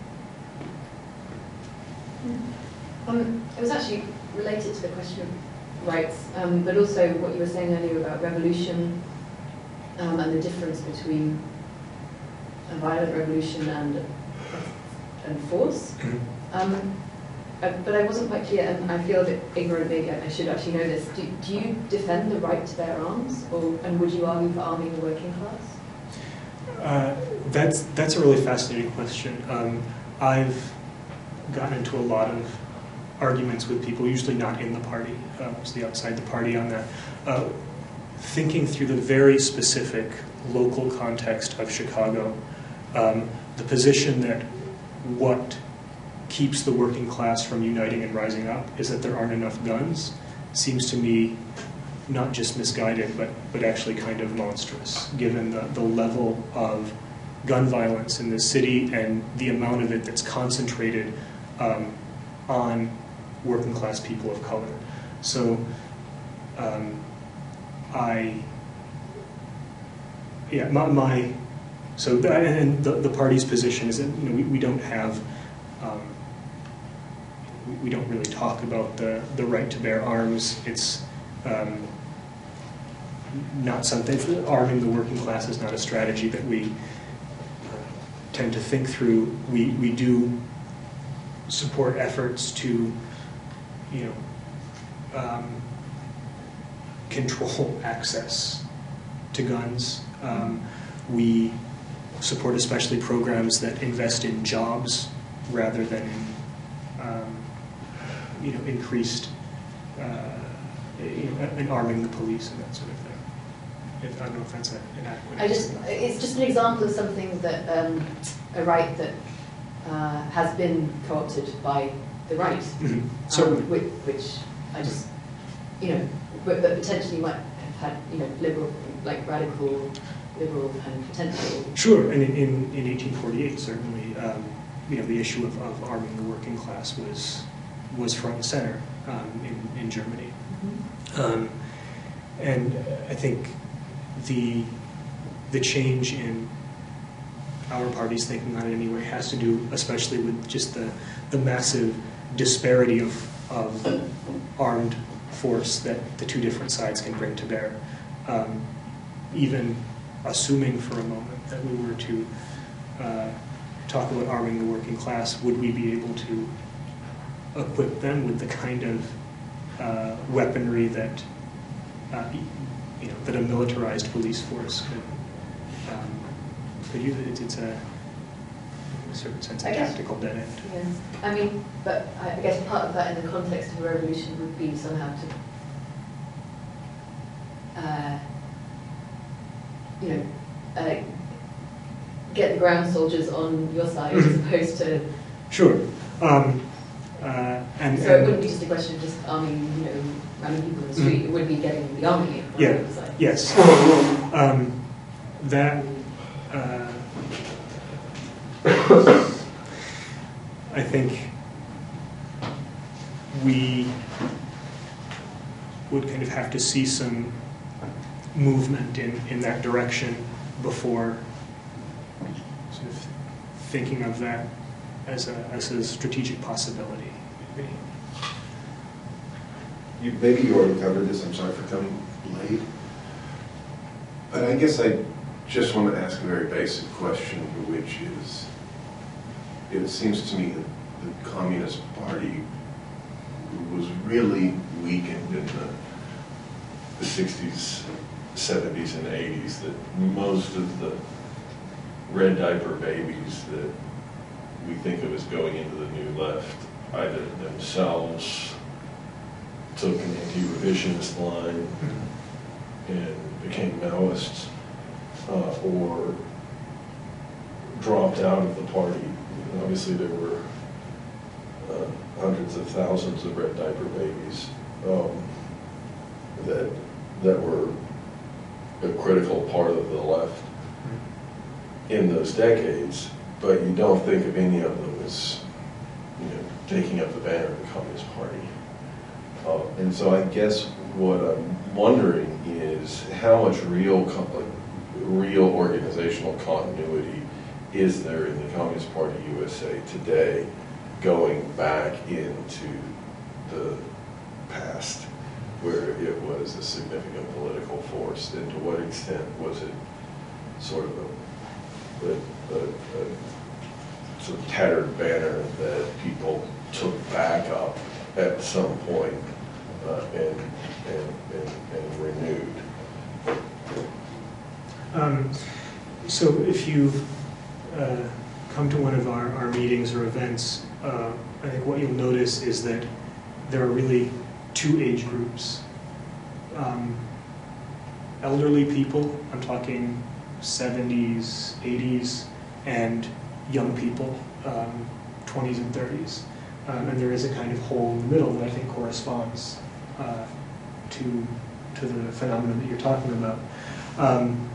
Um, it was actually related to the question of rights, um, but also what you were saying earlier about revolution um, and the difference between a violent revolution and, and force. Mm-hmm. um, uh, but I wasn't quite clear, and I feel a bit ignorant, maybe I should actually know this. Do, do you defend the right to bear arms, or, and would you argue for arming the working class? Uh, that's, that's a really fascinating question. Um, I've gotten into a lot of arguments with people, usually not in the party, uh, mostly outside the party on that, uh, thinking through the very specific local context of Chicago, um, the position that what keeps the working class from uniting and rising up is that there aren't enough guns, seems to me not just misguided, but, but actually kind of monstrous, given the, the level of gun violence in this city and the amount of it that's concentrated um, on working class people of color. So um, I, yeah, my, my so that, and the, the party's position is that, you know, we, we don't have, um, we, we don't really talk about the, the right to bear arms. It's um, not something, arming the working class is not a strategy that we tend to think through. We, we do support efforts to, you know, um, control access to guns. Um, we support especially programs that invest in jobs rather than in, um, you know, increased, uh, you know, in arming the police and that sort of thing. If, I don't know if that's an inadequate. I just, it's just an example of something that, um, a right that uh, has been co-opted by the right. Mm-hmm. um, Certainly. which, which I just, you know, but, but potentially might have had, you know, liberal, like radical, liberal kind of potential. Sure, and in, in, in eighteen forty-eight, certainly, um, you know, the issue of, of arming the working class was was front and center um, in, in Germany. Mm-hmm. Um, and I think the the change in our party's thinking on it anyway has to do especially with just the, the massive disparity of, of armed force that the two different sides can bring to bear. Um, even assuming for a moment that we were to uh, talk about arming the working class, would we be able to equip them with the kind of uh, weaponry that uh, you know that a militarized police force could um, could use? It's, it's a, in a certain sense, a I guess- tactical dead end. Yeah, I mean, but I I guess part of that in the context of a revolution would be somehow to, uh, you know, uh, get the ground soldiers on your side as opposed to. Sure. Um, uh, and, So it and wouldn't be just a question of just arming, you know, random people in the street. It would be getting the army on Yeah. the other side. yes, um, that. Uh, I think we would kind of have to see some movement in, in that direction before sort of thinking of that as a, as a strategic possibility. You, maybe you already covered this, I'm sorry for coming late. But I guess I just want to ask a very basic question, which is, it seems to me that the Communist Party was really weakened in the, the sixties, seventies, and eighties, that most of the red diaper babies that we think of as going into the New Left either themselves took an anti-revisionist line and became Maoists, uh, or dropped out of the party. And obviously there were uh, hundreds of thousands of red diaper babies um, that that were a critical part of the left in those decades, but you don't think of any of them as, you know, taking up the banner of the Communist Party. Uh, and so I guess what I'm wondering is how much real, like, real organizational continuity is there in the Communist Party U S A today, going back into the past where it was a significant political force, and to what extent was it sort of a, a, a, a sort of tattered banner that people took back up at some point uh, and, and, and, and renewed. Um, so if you uh, come to one of our, our meetings or events, uh, I think what you'll notice is that there are really two age groups. Um, elderly people, I'm talking seventies, eighties, and young people, um, twenties and thirties. Um, and there is a kind of hole in the middle that I think corresponds uh, to, to the phenomenon that you're talking about. Um,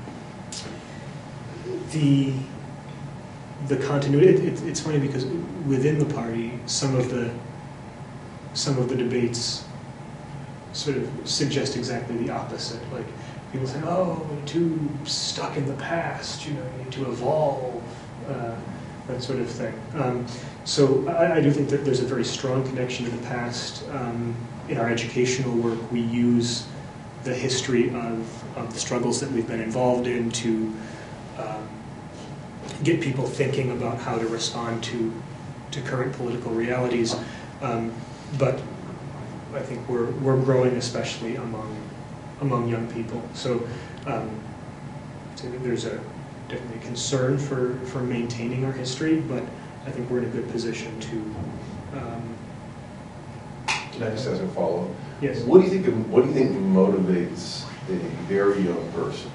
the the continuity, it, it, it's funny because within the party, some of the some of the debates sort of suggest exactly the opposite. Like people say, oh, you're too stuck in the past, you know, you need to evolve, uh, that sort of thing. Um, so I, I do think that there's a very strong connection to the past. Um, in our educational work, we use the history of, of the struggles that we've been involved in to um, get people thinking about how to respond to, to current political realities. Um, but I think we're, we're growing, especially among, among young people. So, um, so there's a definitely concern for, for maintaining our history, but I think we're in a good position to. Um, Can I just ask a follow-up? yes. What do you think? What do you think motivates a very young person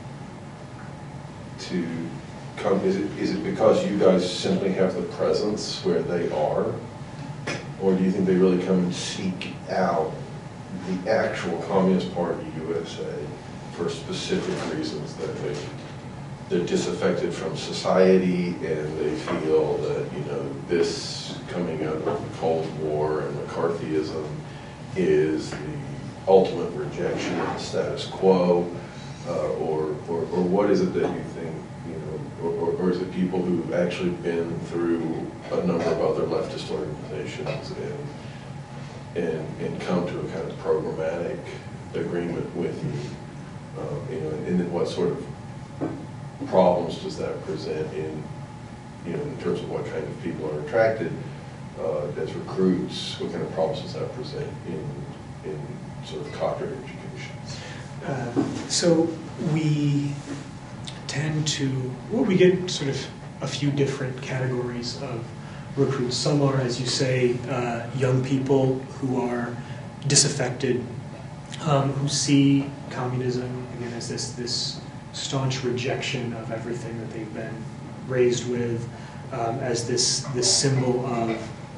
to come? Is it is it because you guys simply have the presence where they are, or do you think they really come and seek out the actual Communist Party U S A for specific reasons that they? They're disaffected from society, and they feel that, you know, this coming out of the Cold War and McCarthyism is the ultimate rejection of the status quo, uh, or, or or what is it that you think, you know, or, or is it people who've actually been through a number of other leftist organizations and and and come to a kind of programmatic agreement with you, uh, you know, and then what sort of problems does that present in, you know, in terms of what kind of people are attracted uh, as recruits? What kind of problems does that present in in sort of cadre education? Uh, so we tend to, well, we get sort of a few different categories of recruits. Some are, as you say, uh, young people who are disaffected, um, who see communism again as this this. staunch rejection of everything that they've been raised with, um, as this this symbol of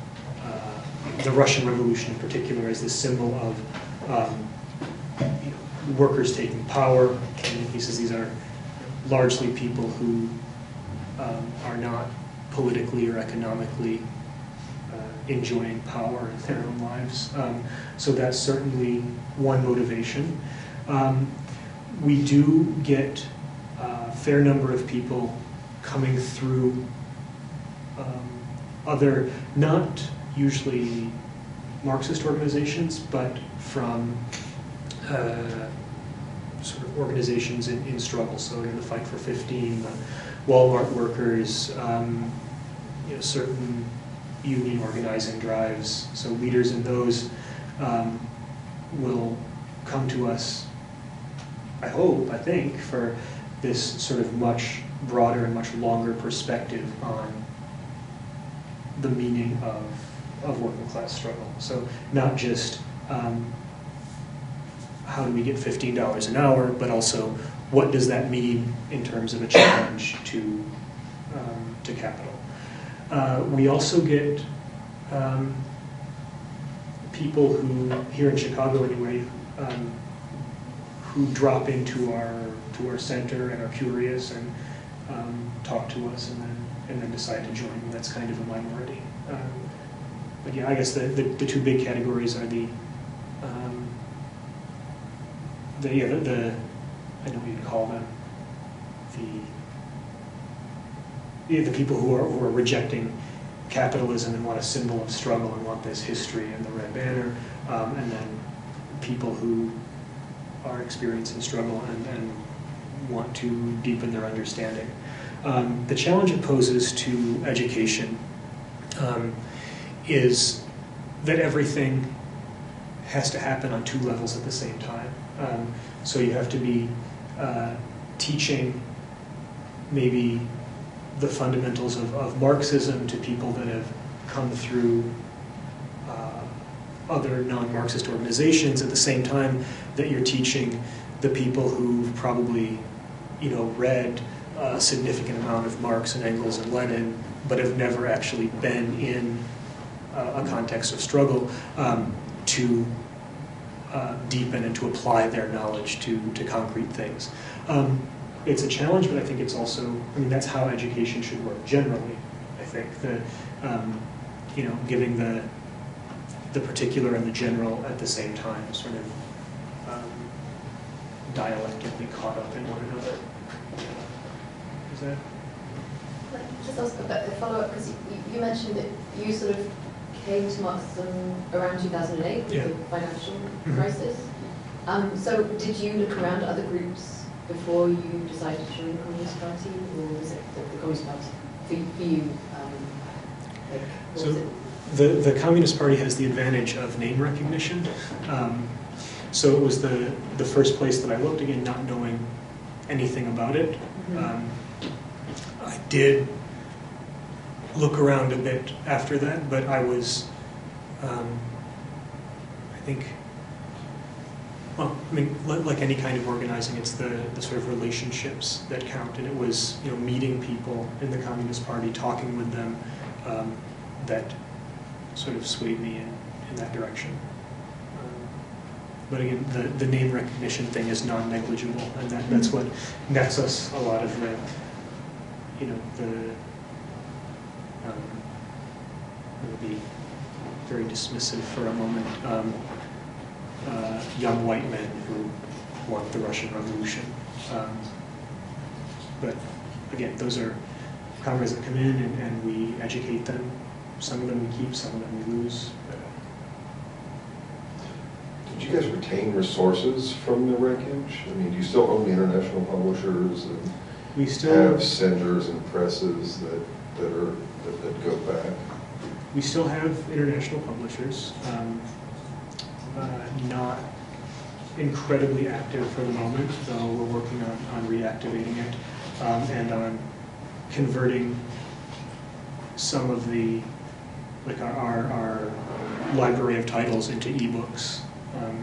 uh, the Russian Revolution in particular, as this symbol of um, you know, workers taking power. In many cases, these are largely people who um, are not politically or economically uh, enjoying power in their own lives. Um, so that's certainly one motivation. Um, We do get a fair number of people coming through um, other, not usually Marxist organizations, but from uh, sort of organizations in, in struggle. So in the Fight for fifteen, the Walmart workers, um, you know, certain union organizing drives. So leaders in those um, will come to us, I hope, I think, for this sort of much broader and much longer perspective on the meaning of, of working class struggle. So not just um, how do we get fifteen dollars an hour, but also what does that mean in terms of a challenge to, um, to capital. Uh, we also get um, people who, here in Chicago anyway, um, who drop into our to our center and are curious and um, talk to us and then and then decide to join. And that's kind of a minority. Um, but yeah, I guess the, the, the two big categories are the um, the yeah the, the I know what you'd call them the yeah, the people who are who are rejecting capitalism and want a symbol of struggle and want this history and the red banner, um, and then people who are experiencing struggle and, and want to deepen their understanding. Um, the challenge it poses to education um, is that everything has to happen on two levels at the same time. Um, so you have to be uh, teaching maybe the fundamentals of, of Marxism to people that have come through uh, other non-Marxist organizations at the same time that you're teaching the people who've probably, you know, read a significant amount of Marx and Engels and Lenin, but have never actually been in a, a context of struggle, um, to uh, deepen and to apply their knowledge to, to concrete things. Um, it's a challenge, but I think it's also, I mean, that's how education should work generally, I think. The, um, you know, giving the the particular and the general at the same time, sort of um, dialectically caught up in one another. Is that? Let me just ask a, a follow-up, because you, you mentioned that you sort of came to Marxism around two thousand eight with Yeah. the financial Mhm. crisis. Um, so did you look around at other groups before you decided to join the Communist Party, or was it the, the Communist Party for, for you? Um, like, what So was it? the, the Communist Party has the advantage of name recognition. Um, so it was the, the first place that I looked, again, not knowing anything about it. Mhm. Um, I did look around a bit after that, but I was, um, I think, well, I mean, li- like any kind of organizing, it's the, the sort of relationships that count, and it was, you know, meeting people in the Communist Party, talking with them, um, that sort of swayed me in, in that direction. Um, But again, the, the name recognition thing is non-negligible, and that, that's what nets us a lot of the, you know, the, um, I'm going to be very dismissive for a moment, um, uh, young white men who want the Russian Revolution. Um, but again, those are comrades that come in and, and we educate them. Some of them we keep, some of them we lose. Did you guys retain resources from the wreckage? I mean, do you still own the international publishers and We still have centers and presses that, that are, that, that go back? we still have international publishers, um, uh, not incredibly active for the moment, though we're working on, on reactivating it um, and on converting some of the, like our, our, our library of titles into ebooks. Um,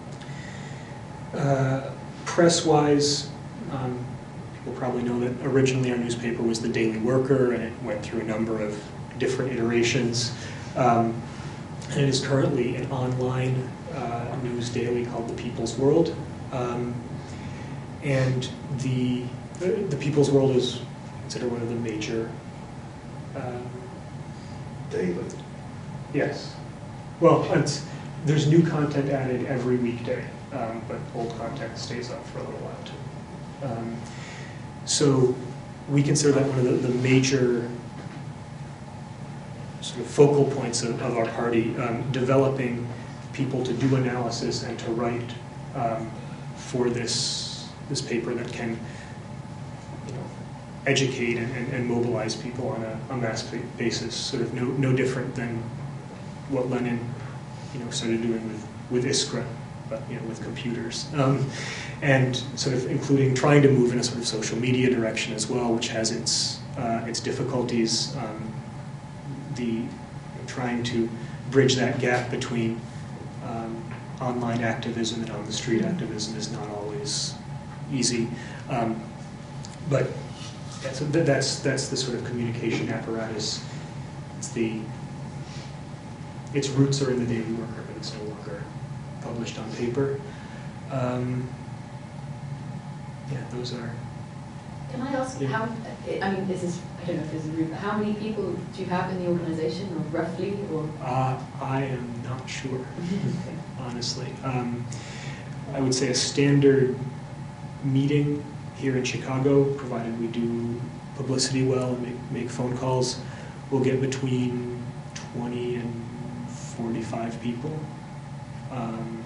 uh, press-wise, um, people probably know that originally our newspaper was the Daily Worker, and it went through a number of different iterations. Um, and it is currently an online uh, news daily called The People's World. Um, and the, the, the People's World is considered one of the major... Um, Daily. yes. Well, it's, there's new content added every weekday, um, but old content stays up for a little while too. Um, so we consider that one of the, the major sort of focal points of, of our party, um, developing people to do analysis and to write um, for this this paper that can, you know, educate and, and, and mobilize people on a, a mass basis. Sort of no no different than what Lenin, you know, started doing with with Iskra, but you know, with computers, um, and sort of including trying to move in a sort of social media direction as well, which has its uh, its difficulties. Um, the trying to bridge that gap between um, online activism and on the street activism is not always easy, um, but that's, that's that's the sort of communication apparatus. It's the its roots are in the Daily Worker, but it's no longer published on paper. Um, yeah, those are. Can I ask Yeah. how, I mean, this is, I don't know if this is rude, but how many people do you have in the organization, or roughly, or? Uh, I am not sure, honestly. Um, I would say a standard meeting here in Chicago, provided we do publicity well and make, make phone calls, we'll get between twenty and forty-five people. Um,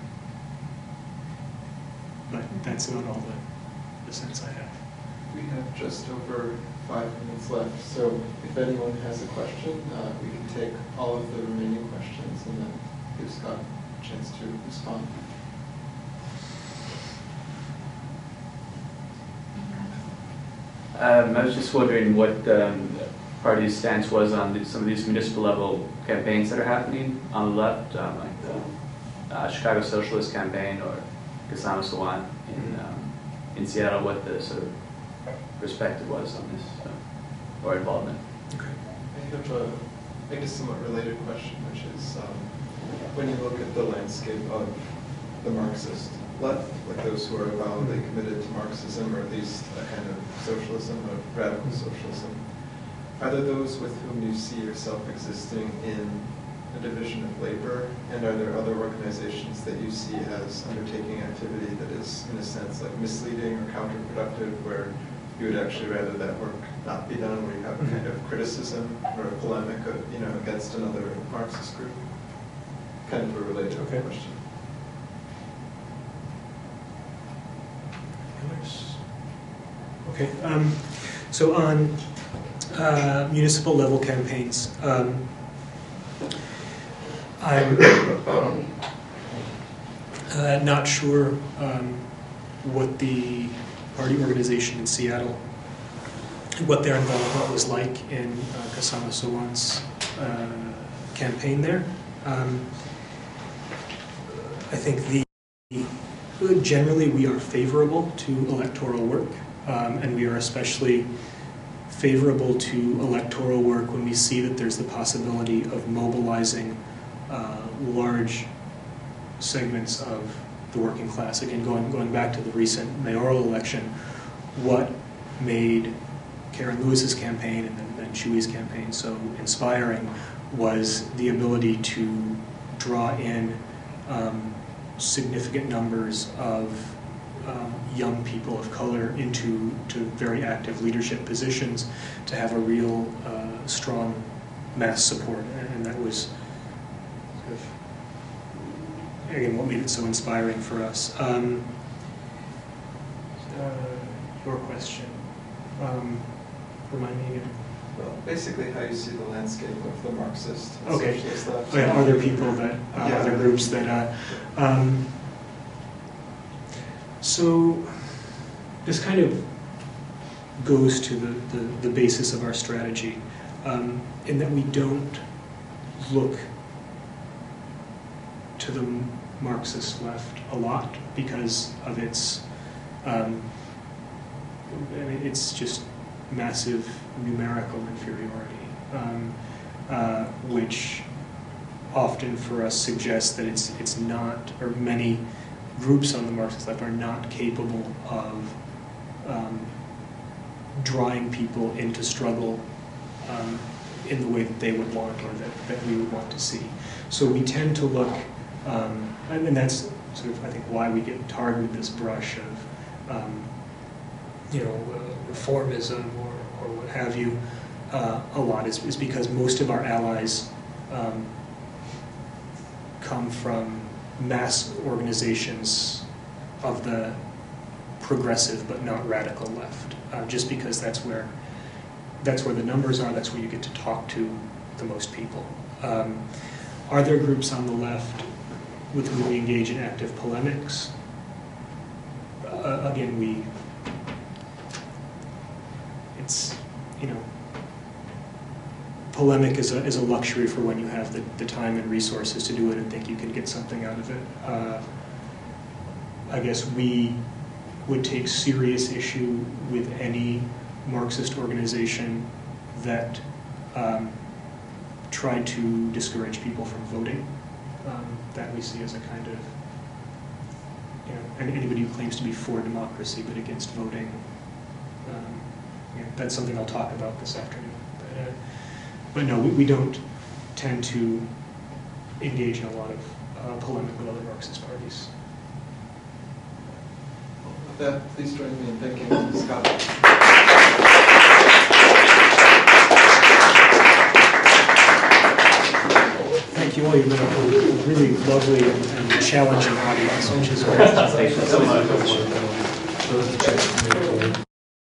but that's about all the, the sense I have. We have just over five minutes left, so if anyone has a question, uh, we can take all of the remaining questions and then give Scott a chance to respond. Um, I was just wondering what um, party's stance was on the, some of these municipal level campaigns that are happening on the left, um, like the uh, Chicago Socialist Campaign or Kasama Sawan in, um, in Seattle, what the sort of perspective was on this, uh, or involvement. Okay. I have a, I guess, somewhat related question, which is, um, when you look at the landscape of the Marxist left, like those who are avowedly committed to Marxism, or at least a kind of socialism, a radical socialism, are there those with whom you see yourself existing in a division of labor? And are there other organizations that you see as undertaking activity that is, in a sense, like misleading or counterproductive, where you would actually rather that work not be done, where you have a kind of criticism or a polemic, of, you know, against another Marxist group? Kind of a related Okay. question. Others? Okay, um, so on uh, municipal level campaigns, um, I'm uh, not sure um, what the party organization in Seattle, what their involvement was like in uh, Kasama Sowan's uh, campaign there. Um, I think the generally we are favorable to electoral work, um, and we are especially favorable to electoral work when we see that there's the possibility of mobilizing uh, large segments of the working class. Again, going, going back to the recent mayoral election, what made Karen Lewis's campaign and then, then Chui's campaign so inspiring was the ability to draw in um, significant numbers of um, young people of color into to very active leadership positions, to have a real uh, strong mass support, and, and that was sort of, again, what made it so inspiring for us. Um, uh, your question, um, remind me again. Well, basically how you see the landscape of the Marxist and Okay. socialist left. Oh, yeah, are there people that, uh, Yeah. other groups that, uh, um, so this kind of goes to the, the, the basis of our strategy, um, in that we don't look to the Marxist left a lot because of its, um, I mean, it's just massive numerical inferiority, um, uh, which often for us suggests that it's it's not, or many groups on the Marxist left are not capable of um, drawing people into struggle um, in the way that they would want, or that, that we would want to see. So we tend to look, um, and that's sort of, I think, why we get tarred with this brush of, um, you know, uh, reformism or, or what have you, uh, a lot, is, is because most of our allies um, come from mass organizations of the progressive but not radical left, uh, just because that's where that's where the numbers are, that's where you get to talk to the most people. Um, are there groups on the left with whom we engage in active polemics? Uh, again, we it's, you know, polemic is a, is a luxury for when you have the, the time and resources to do it and think you can get something out of it. Uh, I guess we would take serious issue with any Marxist organization that um, tried to discourage people from voting. Um, that we see as a kind of, you know, and anybody who claims to be for democracy but against voting. Um, yeah, that's something I'll talk about this afternoon. But, uh, But no, we, we don't tend to engage in a lot of uh, polemic with other Marxist parties. With that, please join me in thanking Scott. Thank you all. You've been a really lovely and, and challenging audience, which is great. Thank you so much.